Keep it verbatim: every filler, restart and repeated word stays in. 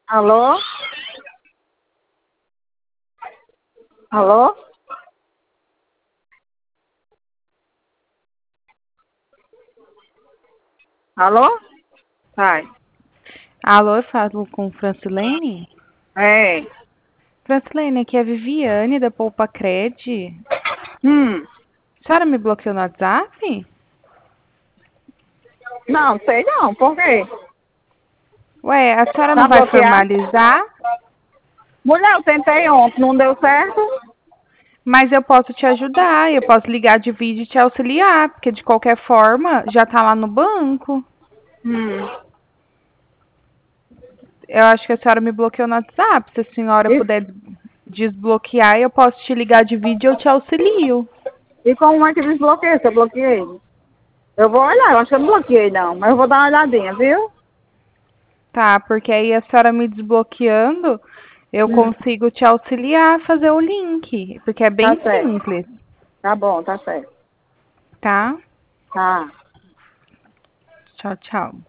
Alô? Alô? Alô? Vai. Alô, eu falo com Francilene? É. Francilene, aqui é a Viviane da Poupa Cred. Hum. A senhora me bloqueou no WhatsApp? Não, sei não. Por quê? Ué, a senhora Tá não vai bloqueado? formalizar? Mulher, eu tentei ontem, não deu certo? Mas eu posso te ajudar, eu posso ligar de vídeo e te auxiliar, porque de qualquer forma já tá lá no banco. Hum. Eu acho que a senhora me bloqueou no WhatsApp. Se a senhora E, puder desbloquear, eu posso te ligar de vídeo e eu te auxilio. e como é que desbloqueia? Se eu bloqueei? Eu vou olhar, eu acho que eu não bloqueei não, mas eu vou dar uma olhadinha, viu? Tá, porque aí a senhora me desbloqueando, eu Hum. consigo te auxiliar a fazer o link, porque é Tá bem certo. simples, Tá bom, tá certo. tá? Tá. Tchau, tchau.